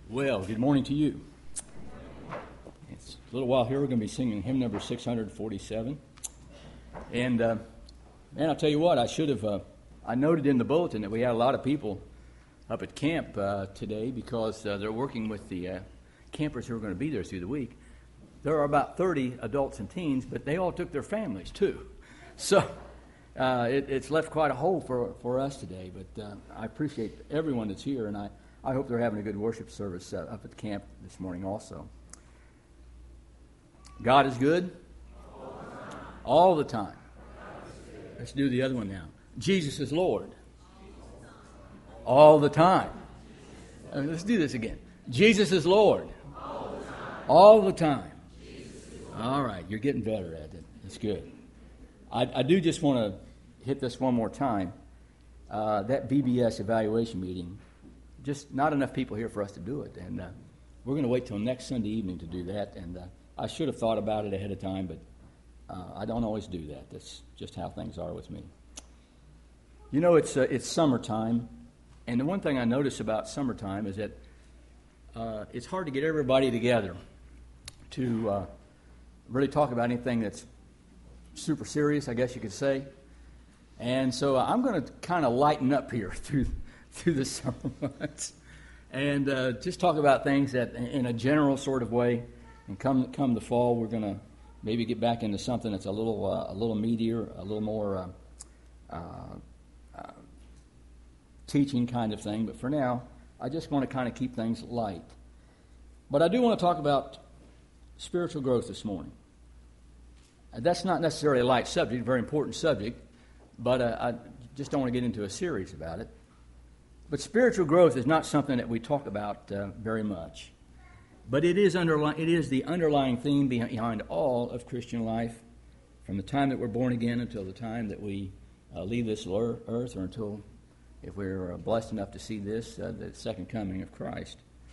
Well, good morning to you. It's a little while here. We're going to be singing hymn number 647. And, man, I'll tell you what, I noted in the bulletin that we had a lot of people up at camp today because they're working with the campers who are going to be there through the week. There are about 30 adults and teens, but they all took their families, too. So it's left quite a hole for us today, but I appreciate everyone that's here, and I hope they're having a good worship service up at camp this morning also. God is good all the time. Let's do the other one now. Jesus is Lord all the time. Let's do this again. Jesus is Lord all the time. All right, you're getting better at it. It's good. I do just want to hit this one more time. That VBS evaluation meeting, just not enough people here for us to do it. And we're going to wait till next Sunday evening to do that. And I should have thought about it ahead of time, but I don't always do that. That's just how things are with me. You know, it's summertime. And the one thing I notice about summertime is that it's hard to get everybody together to really talk about anything that's super serious, I guess you could say. And so I'm going to kind of lighten up here through the summer months, and just talk about things that in a general sort of way. And come the fall, we're going to maybe get back into something that's a little meatier, a little more teaching kind of thing. But for now, I just want to kind of keep things light. But I do want to talk about spiritual growth this morning. That's not necessarily a light subject, a very important subject, but I just don't want to get into a series about it. But spiritual growth is not something that we talk about very much. But it is the underlying theme behind all of Christian life, from the time that we're born again until the time that we leave this earth, or until, if we're blessed enough to see this, the second coming of Christ.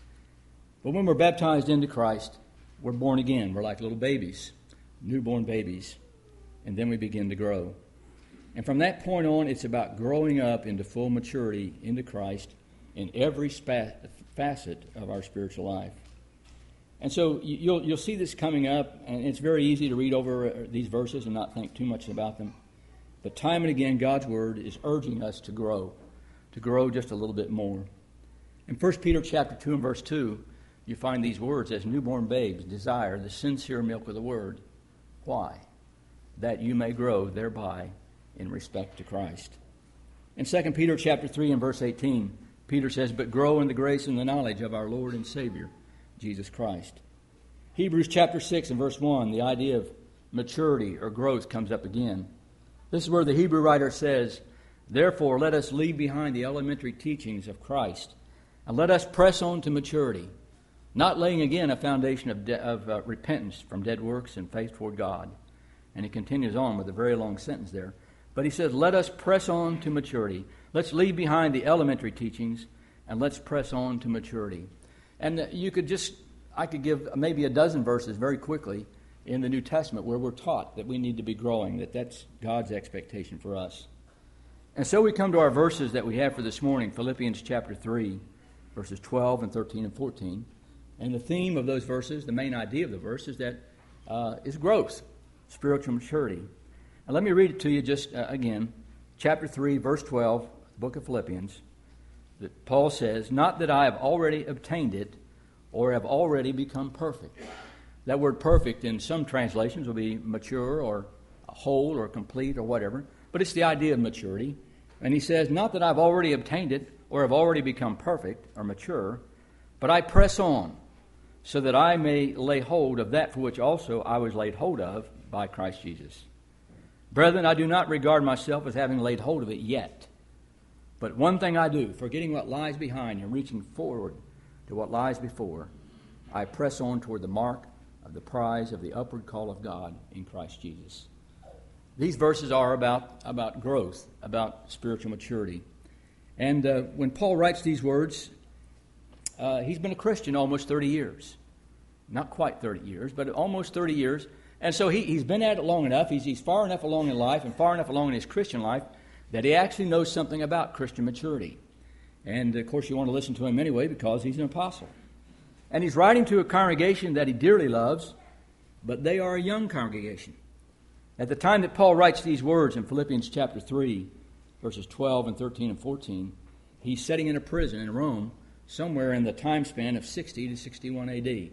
But when we're baptized into Christ, we're born again. We're like little babies, newborn babies, and then we begin to grow. And from that point on, it's about growing up into full maturity into Christ in every facet of our spiritual life. And so you'll see this coming up, and it's very easy to read over these verses and not think too much about them. But time and again, God's Word is urging us to grow just a little bit more. In 1 Peter chapter 2 and verse 2, you find these words, as newborn babes desire the sincere milk of the Word. Why? That you may grow thereby in respect to Christ. In 2 Peter chapter 3 and verse 18, Peter says, but grow in the grace and the knowledge of our Lord and Savior, Jesus Christ. Hebrews chapter 6 and verse 1, the idea of maturity or growth comes up again. This is where the Hebrew writer says, therefore let us leave behind the elementary teachings of Christ, and let us press on to maturity, not laying again a foundation of repentance from dead works and faith toward God. And he continues on with a very long sentence there. But he says, let us press on to maturity. Let's leave behind the elementary teachings, and let's press on to maturity. And I could give maybe a dozen verses very quickly in the New Testament where we're taught that we need to be growing, that's God's expectation for us. And so we come to our verses that we have for this morning, Philippians chapter 3, verses 12 and 13 and 14. And the theme of those verses, the main idea of the verse, is that is growth, spiritual maturity. Now let me read it to you just again. Chapter 3, verse 12, the book of Philippians. That Paul says, not that I have already obtained it or have already become perfect. That word perfect in some translations will be mature or whole or complete or whatever. But it's the idea of maturity. And he says, not that I've already obtained it or have already become perfect or mature, but I press on so that I may lay hold of that for which also I was laid hold of by Christ Jesus. Brethren, I do not regard myself as having laid hold of it yet. But one thing I do, forgetting what lies behind and reaching forward to what lies before, I press on toward the mark of the prize of the upward call of God in Christ Jesus. These verses are about growth, about spiritual maturity. And when Paul writes these words, he's been a Christian almost 30 years. Not quite 30 years, but almost 30 years. And so he's been at it long enough. He's far enough along in life and far enough along in his Christian life that he actually knows something about Christian maturity. And, of course, you want to listen to him anyway because he's an apostle. And he's writing to a congregation that he dearly loves, but they are a young congregation. At the time that Paul writes these words in Philippians chapter 3, verses 12 and 13 and 14, he's sitting in a prison in Rome, somewhere in the time span of 60 to 61 A.D.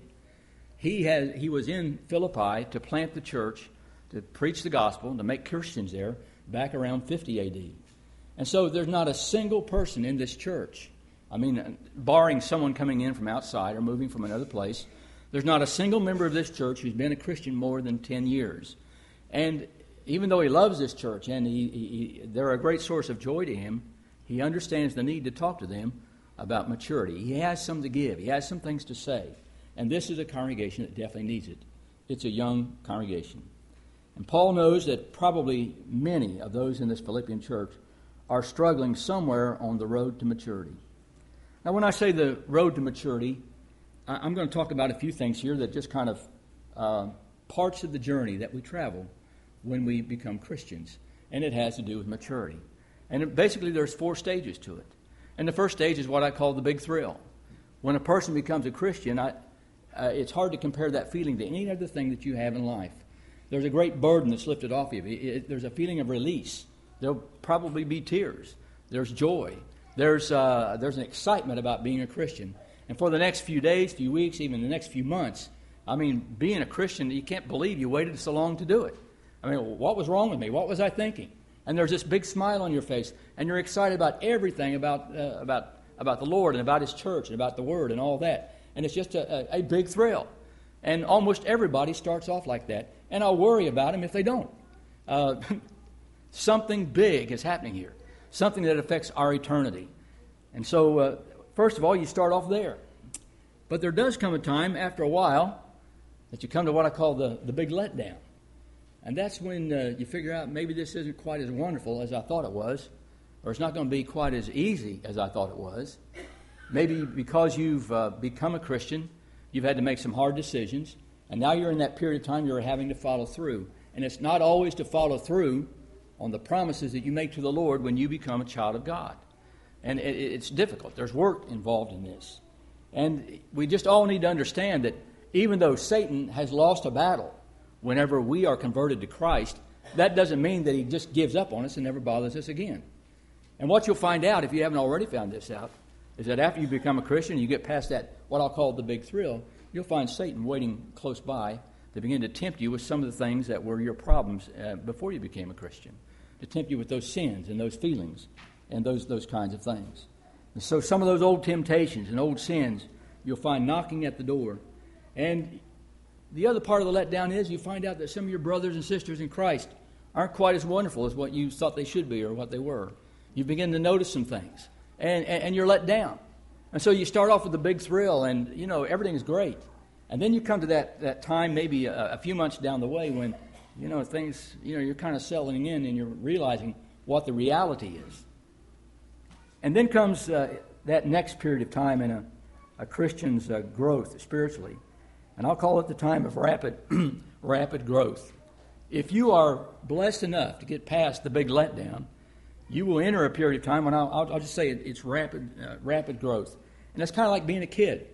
He was in Philippi to plant the church, to preach the gospel, to make Christians there, back around 50 A.D. And so there's not a single person in this church, barring someone coming in from outside or moving from another place, there's not a single member of this church who's been a Christian more than 10 years. And even though he loves this church and they're a great source of joy to him, he understands the need to talk to them about maturity. He has something to give. He has some things to say. And this is a congregation that definitely needs it. It's a young congregation. And Paul knows that probably many of those in this Philippian church are struggling somewhere on the road to maturity. Now, when I say the road to maturity, I'm going to talk about a few things here that just kind of parts of the journey that we travel when we become Christians. And it has to do with maturity. And basically there's 4 stages to it. And the first stage is what I call the big thrill. When a person becomes a Christian, it's hard to compare that feeling to any other thing that you have in life. There's a great burden that's lifted off of you. There's a feeling of release. There'll probably be tears. There's joy. There's an excitement about being a Christian. And for the next few days, few weeks, even the next few months, being a Christian, you can't believe you waited so long to do it. What was wrong with me? What was I thinking? And there's this big smile on your face, and you're excited about everything about the Lord and about His church and about the Word and all that. And it's just a big thrill. And almost everybody starts off like that. And I'll worry about them if they don't. Something big is happening here. Something that affects our eternity. And so, first of all, you start off there. But there does come a time, after a while, that you come to what I call the big letdown. And that's when you figure out maybe this isn't quite as wonderful as I thought it was, or it's not going to be quite as easy as I thought it was. Maybe because you've become a Christian, you've had to make some hard decisions, and now you're in that period of time you're having to follow through. And it's not always to follow through on the promises that you make to the Lord when you become a child of God. And it's difficult. There's work involved in this. And we just all need to understand that even though Satan has lost a battle whenever we are converted to Christ, that doesn't mean that he just gives up on us and never bothers us again. And what you'll find out, if you haven't already found this out, is that after you become a Christian, you get past that, what I'll call the big thrill, you'll find Satan waiting close by to begin to tempt you with some of the things that were your problems before you became a Christian, to tempt you with those sins and those feelings and those kinds of things. And so some of those old temptations and old sins you'll find knocking at the door. And the other part of the letdown is you find out that some of your brothers and sisters in Christ aren't quite as wonderful as what you thought they should be or what they were. You begin to notice some things, and you're let down. And so you start off with the big thrill, and, everything is great. And then you come to that time, maybe a few months down the way, when, things, you're kind of settling in and you're realizing what the reality is. And then comes that next period of time in a Christian's growth spiritually. And I'll call it the time of rapid growth. If you are blessed enough to get past the big letdown, you will enter a period of time when I'll just say it's rapid growth. And it's kind of like being a kid.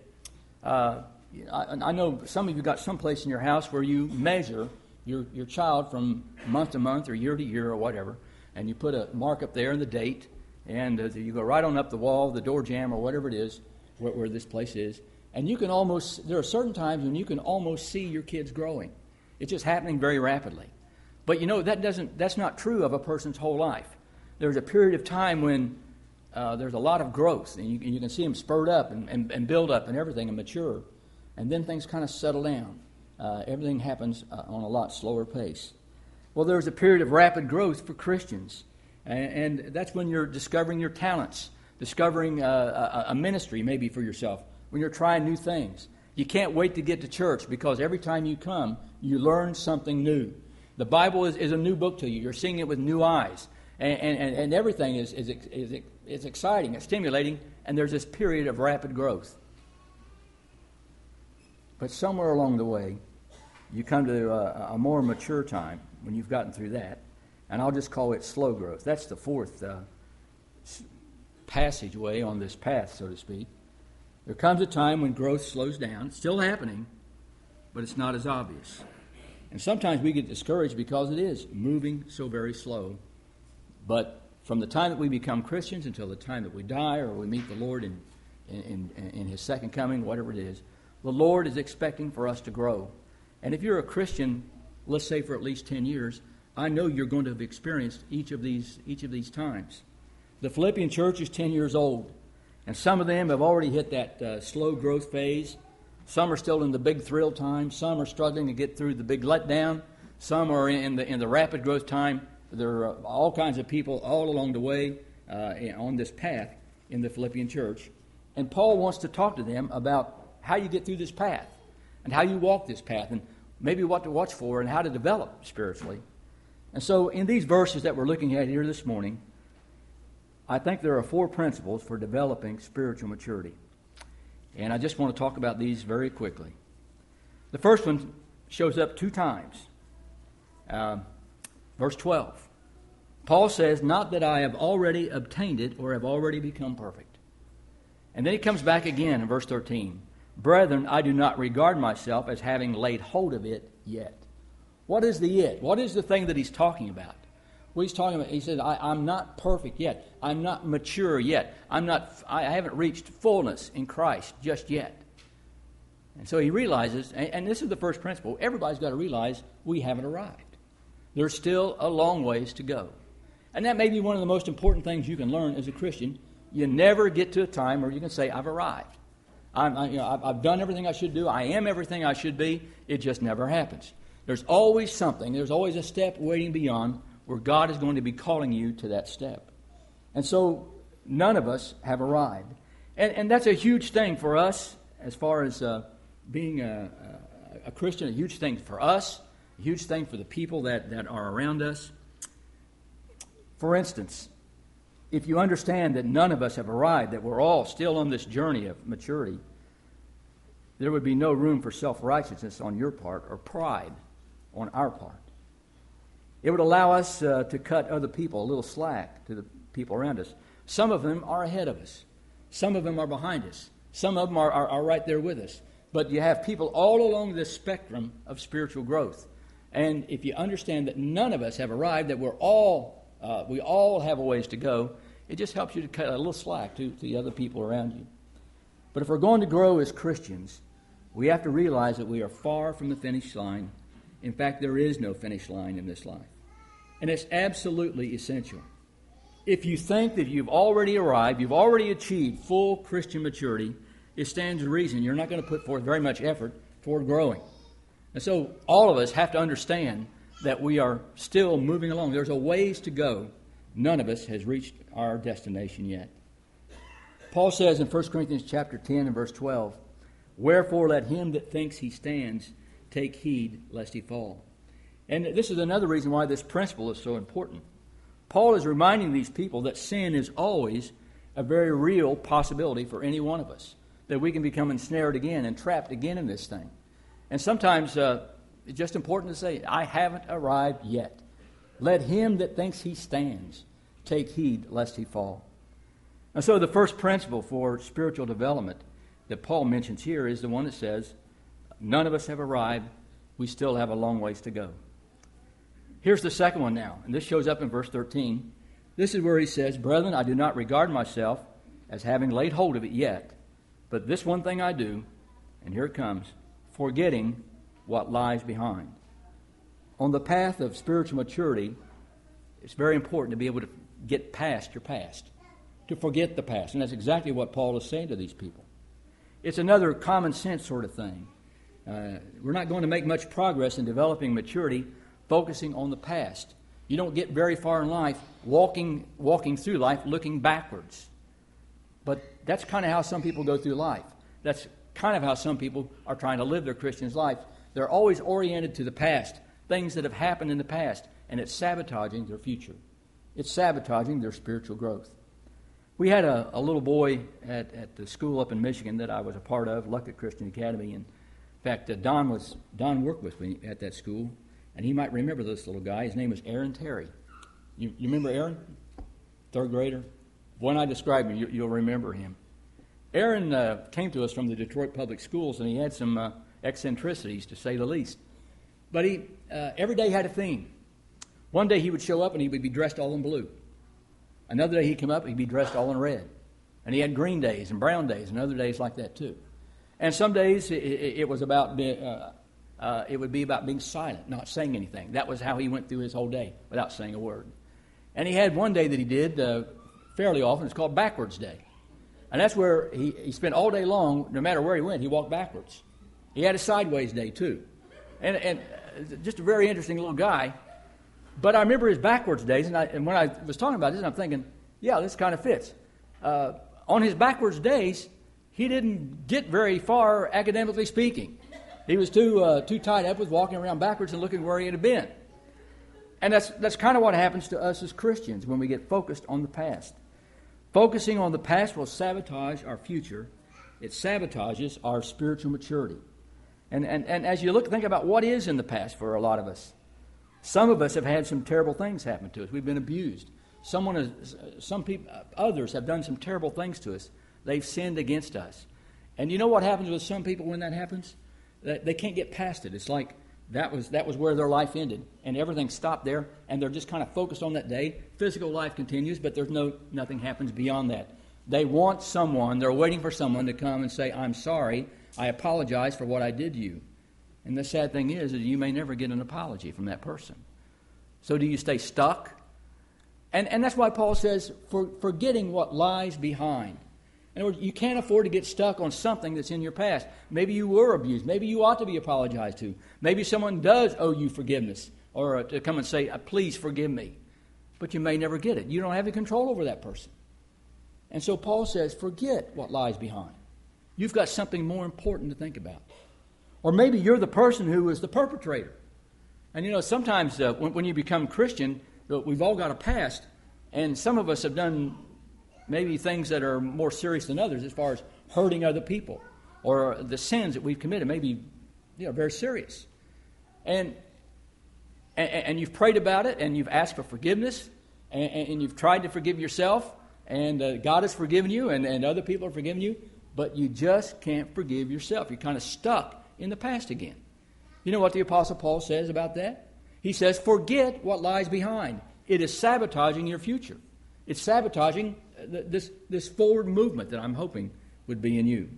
I know some of you got someplace in your house where you measure your child from month to month or year to year or whatever, and you put a mark up there and the date, and you go right on up the wall, the door jamb, or whatever it is, where this place is. And you can there are certain times when you can almost see your kids growing. It's just happening very rapidly. But that's not true of a person's whole life. There's a period of time when there's a lot of growth, and you can see them spurt up and build up and everything and mature. And then things kind of settle down. Everything happens on a lot slower pace. Well, there's a period of rapid growth for Christians. And that's when you're discovering your talents, discovering a ministry maybe for yourself, when you're trying new things. You can't wait to get to church because every time you come, you learn something new. The Bible is a new book to you. You're seeing it with new eyes. And everything is exciting, it's stimulating, and there's this period of rapid growth. But somewhere along the way, you come to a more mature time when you've gotten through that, and I'll just call it slow growth. That's the fourth passageway on this path, so to speak. There comes a time when growth slows down. It's still happening, but it's not as obvious. And sometimes we get discouraged because it is moving so very slow. But from the time that we become Christians until the time that we die or we meet the Lord in His second coming, whatever it is, the Lord is expecting for us to grow. And if you're a Christian, let's say for at least 10 years, I know you're going to have experienced each of these times. The Philippian church is 10 years old, and some of them have already hit that slow growth phase. Some are still in the big thrill time. Some are struggling to get through the big letdown. Some are in the rapid growth time. There are all kinds of people all along the way on this path in the Philippian church. And Paul wants to talk to them about how you get through this path and how you walk this path and maybe what to watch for and how to develop spiritually. And so in these verses that we're looking at here this morning, I think there are 4 principles for developing spiritual maturity. And I just want to talk about these very quickly. The first one shows up 2 times. Verse 12. Paul says, "Not that I have already obtained it or have already become perfect." And then he comes back again in verse 13. "Brethren, I do not regard myself as having laid hold of it yet." What is the it? What is the thing that he's talking about? Well, he's talking about, he says, I'm not perfect yet. I'm not mature yet. I haven't reached fullness in Christ just yet. And so he realizes, and this is the first principle, everybody's got to realize we haven't arrived. There's still a long ways to go. And that may be one of the most important things you can learn as a Christian. You never get to a time where you can say, I've arrived. I've done everything I should do. I am everything I should be. It just never happens. There's always something. There's always a step waiting beyond where God is going to be calling you to that step. And so none of us have arrived. And that's a huge thing for us as far as being a Christian, a huge thing for us, a huge thing for the people that are around us. For instance, if you understand that none of us have arrived, that we're all still on this journey of maturity, there would be no room for self-righteousness on your part or pride on our part. It would allow us to cut other people a little slack, to the people around us. Some of them are ahead of us. Some of them are behind us. Some of them are right there with us. But you have people all along this spectrum of spiritual growth. And if you understand that none of us have arrived, that we all have a ways to go, it just helps you to cut a little slack to the other people around you. But if we're going to grow as Christians, we have to realize that we are far from the finish line. In fact, there is no finish line in this life. And it's absolutely essential. If you think that you've already arrived, you've already achieved full Christian maturity, it stands to reason you're not going to put forth very much effort toward growing. And so all of us have to understand that we are still moving along. There's a ways to go. None of us has reached our destination yet. Paul says in 1 Corinthians chapter 10 and verse 12, "Wherefore let him that thinks he stands take heed lest he fall." And this is another reason why this principle is so important. Paul is reminding these people that sin is always a very real possibility for any one of us, that we can become ensnared again and trapped again in this thing. And sometimes it's just important to say, I haven't arrived yet. Let him that thinks he stands take heed lest he fall. And so the first principle for spiritual development that Paul mentions here is the one that says, none of us have arrived. We still have a long ways to go. Here's the second one now, and this shows up in verse 13. This is where he says, "Brethren, I do not regard myself as having laid hold of it yet, but this one thing I do," and here it comes, "forgetting what lies behind." On the path of spiritual maturity, it's very important to be able to get past your past, to forget the past, and that's exactly what Paul is saying to these people. It's another common sense sort of thing. We're not going to make much progress in developing maturity focusing on the past. You don't get very far in life walking through life looking backwards. But that's kind of how some people go through life. That's kind of how some people are trying to live their Christian life. They're always oriented to the past, things that have happened in the past, and it's sabotaging their future. It's sabotaging their spiritual growth. We had a little boy at the school up in Michigan that I was a part of, Luckett Christian Academy. And in fact, Don worked with me at that school, and he might remember this little guy. His name was Aaron Terry. You remember Aaron? Third grader? When I describe him, you'll remember him. Aaron came to us from the Detroit Public Schools, and he had some eccentricities, to say the least. But he every day had a theme. One day he would show up and he would be dressed all in blue. Another day he'd come up and he'd be dressed all in red. And he had green days and brown days and other days like that too. And some days it was about it would be about being silent, not saying anything. That was how he went through his whole day without saying a word. And he had one day that he did fairly often. It's called Backwards Day. And that's where he spent all day long, no matter where he went, he walked backwards. He had a sideways day too. And just a very interesting little guy. But I remember his backwards days, and when I was talking about this, I'm thinking, yeah, this kind of fits. On his backwards days, he didn't get very far academically speaking. He was too tied up with walking around backwards and looking where he had been. And that's kind of what happens to us as Christians when we get focused on the past. Focusing on the past will sabotage our future. It sabotages our spiritual maturity. And as you think about what is in the past for a lot of us, some of us have had some terrible things happen to us. We've been abused. Others have done some terrible things to us. They've sinned against us. And you know what happens with some people when that happens? They can't get past it. It's like that was where their life ended, and everything stopped there, and they're just kind of focused on that day. Physical life continues, but nothing happens beyond that. They want someone, they're waiting for someone to come and say, I'm sorry, I apologize for what I did to you. And the sad thing is that you may never get an apology from that person. So do you stay stuck? And that's why Paul says, forgetting what lies behind. In other words, you can't afford to get stuck on something that's in your past. Maybe you were abused. Maybe you ought to be apologized to. Maybe someone does owe you forgiveness, or to come and say, please forgive me. But you may never get it. You don't have any control over that person. And so Paul says, forget what lies behind. You've got something more important to think about. Or maybe you're the person who is the perpetrator. And you know, sometimes when you become Christian, we've all got a past, and some of us have done maybe things that are more serious than others as far as hurting other people, or the sins that we've committed may be very serious. And you've prayed about it, and you've asked for forgiveness, and you've tried to forgive yourself, and God has forgiven you, and other people have forgiven you, but you just can't forgive yourself. You're kind of stuck in the past again. You know what the Apostle Paul says about that? He says, forget what lies behind. It is sabotaging your future. It's sabotaging this forward movement that I'm hoping would be in you.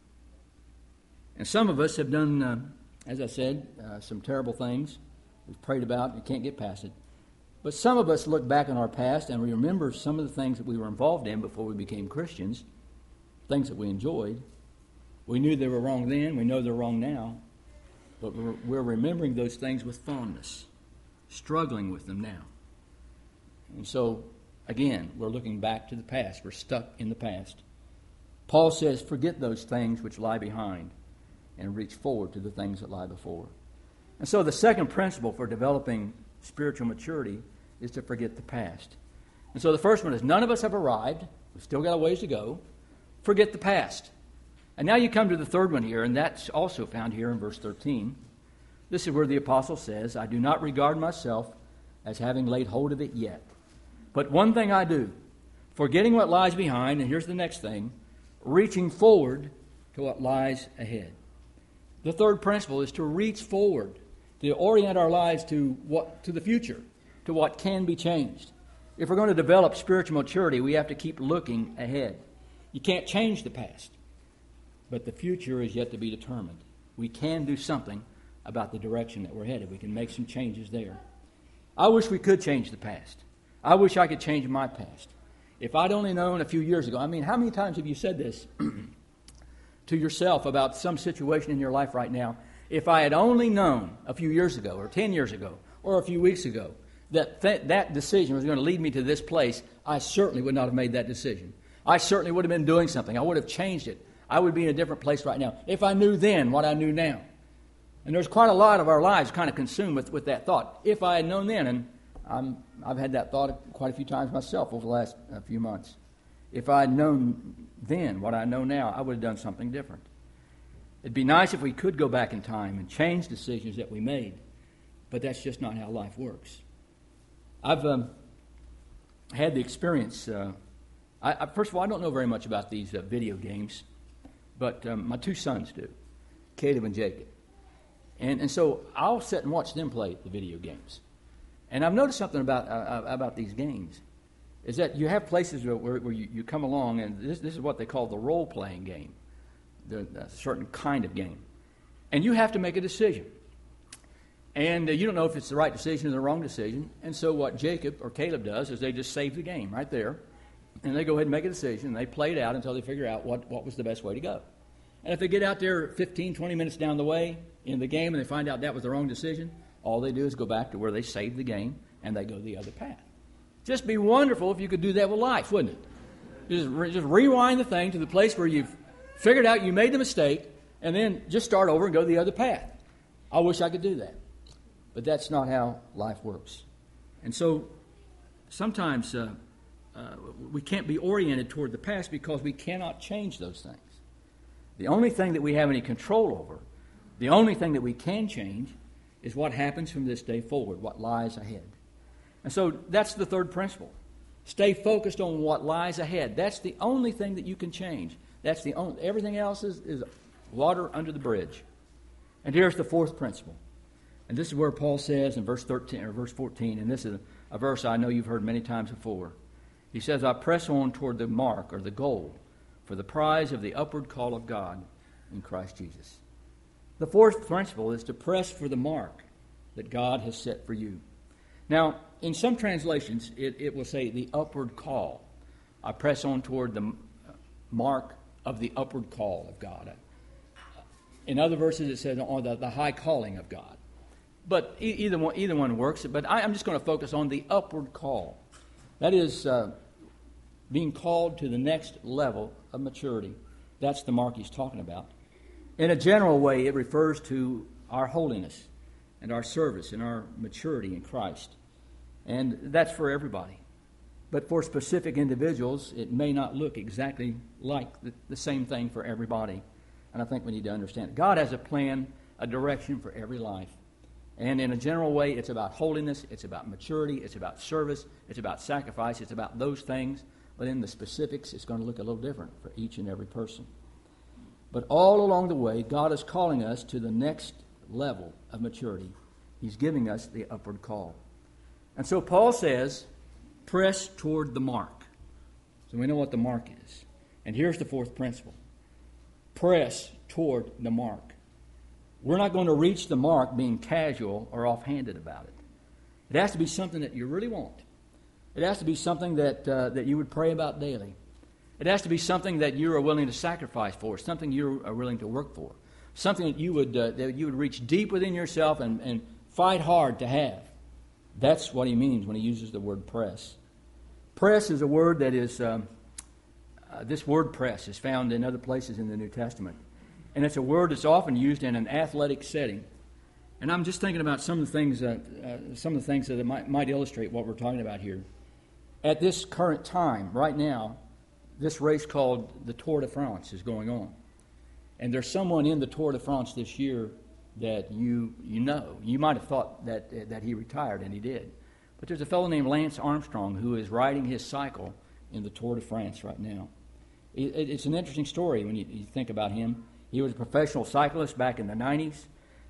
And some of us have done, as I said, some terrible things. We've prayed about, you can't get past it. But some of us look back on our past and we remember some of the things that we were involved in before we became Christians, things that we enjoyed. We knew they were wrong then, we know they're wrong now, but we're remembering those things with fondness, struggling with them now. And so, again, we're looking back to the past. We're stuck in the past. Paul says, forget those things which lie behind and reach forward to the things that lie before. And so the second principle for developing spiritual maturity is to forget the past. And so the first one is, none of us have arrived. We've still got a ways to go. Forget the past. And now you come to the third one here, and that's also found here in verse 13. This is where the apostle says, I do not regard myself as having laid hold of it yet. But one thing I do, forgetting what lies behind, and here's the next thing, reaching forward to what lies ahead. The third principle is to reach forward, to orient our lives to the future, to what can be changed. If we're going to develop spiritual maturity, we have to keep looking ahead. You can't change the past, but the future is yet to be determined. We can do something about the direction that we're headed. We can make some changes there. I wish we could change the past. I wish I could change my past. If I'd only known a few years ago, how many times have you said this to yourself about some situation in your life right now? If I had only known a few years ago, or 10 years ago, or a few weeks ago, that decision was going to lead me to this place, I certainly would not have made that decision. I certainly would have been doing something. I would have changed it. I would be in a different place right now if I knew then what I knew now. And there's quite a lot of our lives kind of consumed with that thought. If I had known then, and I've had that thought quite a few times myself over the last few months. If I had known then what I know now, I would have done something different. It'd be nice if we could go back in time and change decisions that we made, but that's just not how life works. I've had the experience First of all, I don't know very much about these video games, but my two sons do, Caleb and Jacob. And so I'll sit and watch them play the video games. And I've noticed something about these games, is that you have places where you come along, and this is what they call the role-playing game, a certain kind of game. And you have to make a decision. And you don't know if it's the right decision or the wrong decision. And so what Jacob or Caleb does is they just save the game right there, and they go ahead and make a decision, and they play it out until they figure out what was the best way to go. And if they get out there 15, 20 minutes down the way in the game and they find out that was the wrong decision, all they do is go back to where they saved the game and they go the other path. Just be wonderful if you could do that with life, wouldn't it? Just rewind the thing to the place where you've figured out you made the mistake and then just start over and go the other path. I wish I could do that. But that's not how life works. And so sometimes we can't be oriented toward the past because we cannot change those things. The only thing that we have any control over, the only thing that we can change, is what happens from this day forward, what lies ahead. And so that's the third principle. Stay focused on what lies ahead. That's the only thing that you can change. That's the only. Everything else is water under the bridge. And here's the fourth principle. And this is where Paul says in verse 13 or verse 14, and this is a verse I know you've heard many times before. He says, I press on toward the mark or the goal for the prize of the upward call of God in Christ Jesus. The fourth principle is to press for the mark that God has set for you. Now, in some translations, it will say the upward call. I press on toward the mark of the upward call of God. In other verses, it says on the high calling of God. But either one works. But I'm just going to focus on the upward call. That is being called to the next level of maturity. That's the mark he's talking about. In a general way, it refers to our holiness and our service and our maturity in Christ. And that's for everybody. But for specific individuals, it may not look exactly like the same thing for everybody. And I think we need to understand it. God has a plan, a direction for every life. And in a general way, it's about holiness, it's about maturity, it's about service, it's about sacrifice, it's about those things. But in the specifics, it's going to look a little different for each and every person. But all along the way, God is calling us to the next level of maturity. He's giving us the upward call. And so Paul says, press toward the mark. So we know what the mark is. And here's the fourth principle. Press toward the mark. We're not going to reach the mark being casual or offhanded about it. It has to be something that you really want. It has to be something that you would pray about daily. It has to be something that you are willing to sacrifice for, something you are willing to work for, something that you would reach deep within yourself and fight hard to have. That's what he means when he uses the word press. Press is a word that is, this word press is found in other places in the New Testament. And it's a word that's often used in an athletic setting. And I'm just thinking about some of the things that might illustrate what we're talking about here. At this current time, right now, this race called the Tour de France is going on. And there's someone in the Tour de France this year that you know. You might have thought that he retired, and he did. But there's a fellow named Lance Armstrong who is riding his cycle in the Tour de France right now. It's an interesting story when you think about him. He was a professional cyclist back in the 90s,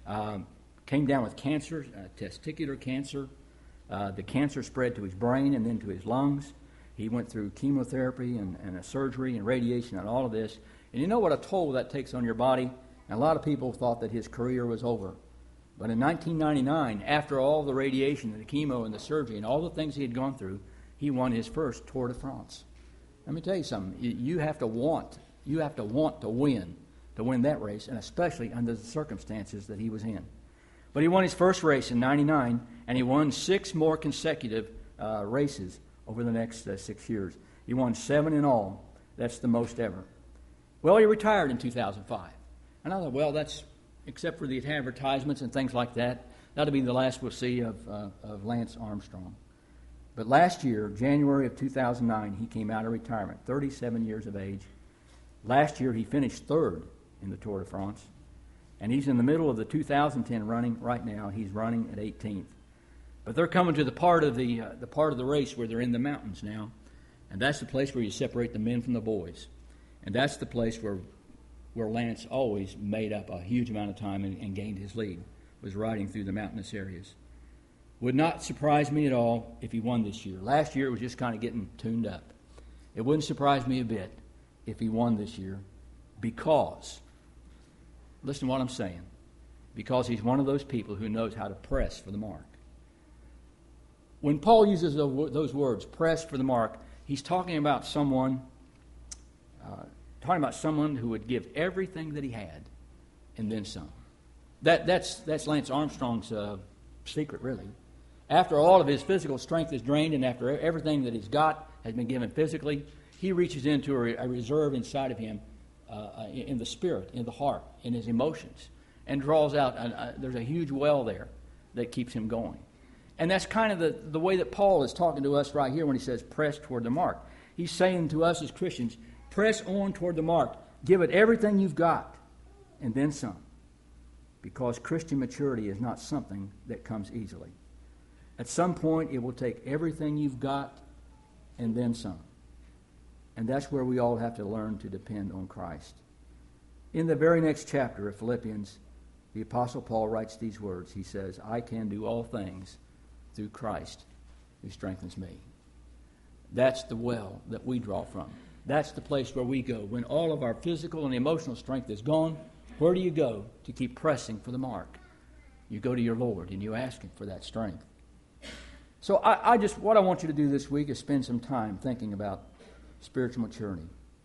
came down with cancer, testicular cancer. The cancer spread to his brain and then to his lungs. He went through chemotherapy and a surgery and radiation and all of this. And you know what a toll that takes on your body? And a lot of people thought that his career was over. But in 1999, after all the radiation and the chemo and the surgery and all the things he had gone through, he won his first Tour de France. Let me tell you something. You have to want to win that race, and especially under the circumstances that he was in. But he won his first race in 99, and he won 6 more consecutive races over the next 6 years. He won 7 in all. That's the most ever. Well, he retired in 2005. And I thought, well, that's, except for the advertisements and things like that, that'll be the last we'll see of Lance Armstrong. But last year, January of 2009, he came out of retirement, 37 years of age. Last year, he finished 3rd in the Tour de France. And he's in the middle of the 2010 running right now. He's running at 18th. But they're coming to the part of the race where they're in the mountains now. And that's the place where you separate the men from the boys. And that's the place where Lance always made up a huge amount of time and gained his lead, was riding through the mountainous areas. Would not surprise me at all if he won this year. Last year it was just kind of getting tuned up. It wouldn't surprise me a bit if he won this year because, listen to what I'm saying, because he's one of those people who knows how to press for the mark. When Paul uses those words, press for the mark, he's talking about someone who would give everything that he had and then some. That's Lance Armstrong's secret, really. After all of his physical strength is drained and after everything that he's got has been given physically, he reaches into a reserve inside of him in the spirit, in the heart, in his emotions, and draws out. There's a huge well there that keeps him going. And that's kind of the way that Paul is talking to us right here when he says press toward the mark. He's saying to us as Christians, press on toward the mark. Give it everything you've got and then some. Because Christian maturity is not something that comes easily. At some point, it will take everything you've got and then some. And that's where we all have to learn to depend on Christ. In the very next chapter of Philippians, the Apostle Paul writes these words. He says, I can do all things through Christ who strengthens me. That's the well that we draw from. That's the place where we go. When all of our physical and emotional strength is gone, where do you go to keep pressing for the mark? You go to your Lord and you ask Him for that strength. So what I want you to do this week is spend some time thinking about spiritual maturity.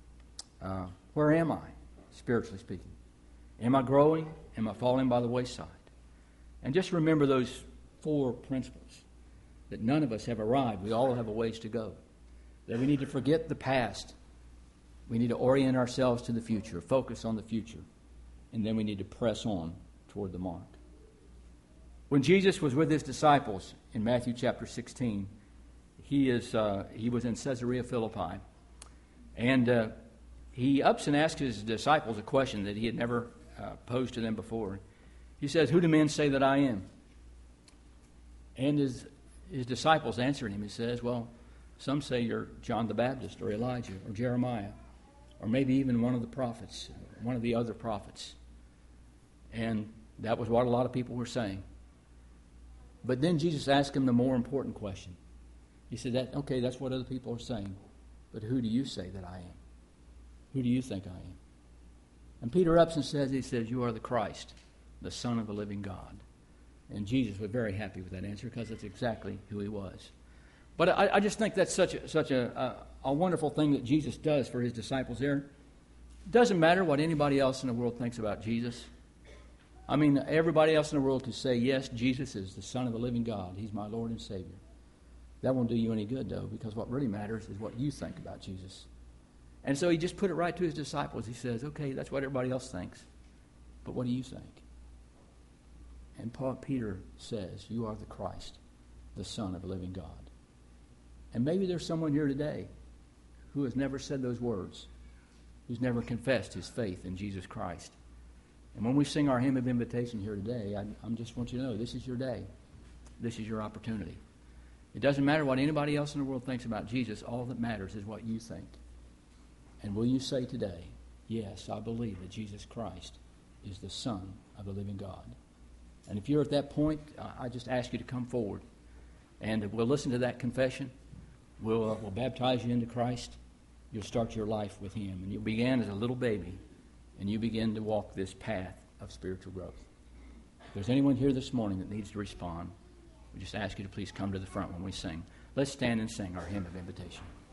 Where am I, spiritually speaking? Am I growing? Am I falling by the wayside? And just remember those 4 principles, that none of us have arrived. We all have a ways to go. That we need to forget the past. We need to orient ourselves to the future, focus on the future. And then we need to press on toward the mark. When Jesus was with his disciples in Matthew chapter 16, he was in Caesarea Philippi. And he ups and asks his disciples a question that he had never posed to them before. He says, who do men say that I am? And his disciples answered him. He says, well, some say you're John the Baptist or Elijah or Jeremiah or maybe even one of the prophets, one of the other prophets. And that was what a lot of people were saying. But then Jesus asked him the more important question. He said, that's what other people are saying. But who do you say that I am? Who do you think I am? And Peter ups and says, you are the Christ, the Son of the living God. And Jesus was very happy with that answer because that's exactly who he was. But I just think that's such a wonderful thing that Jesus does for his disciples there. It doesn't matter what anybody else in the world thinks about Jesus. I mean, everybody else in the world could say, yes, Jesus is the Son of the living God. He's my Lord and Savior. That won't do you any good, though, because what really matters is what you think about Jesus. And so he just put it right to his disciples. He says, okay, that's what everybody else thinks. But what do you think? And Peter says, you are the Christ, the Son of the living God. And maybe there's someone here today who has never said those words, who's never confessed his faith in Jesus Christ. And when we sing our hymn of invitation here today, I just want you to know this is your day. This is your opportunity. It doesn't matter what anybody else in the world thinks about Jesus. All that matters is what you think. And will you say today, yes, I believe that Jesus Christ is the Son of the living God. And if you're at that point, I just ask you to come forward. And we'll listen to that confession. We'll baptize you into Christ. You'll start your life with Him. And you'll begin as a little baby. And you begin to walk this path of spiritual growth. If there's anyone here this morning that needs to respond, we just ask you to please come to the front when we sing. Let's stand and sing our hymn of invitation.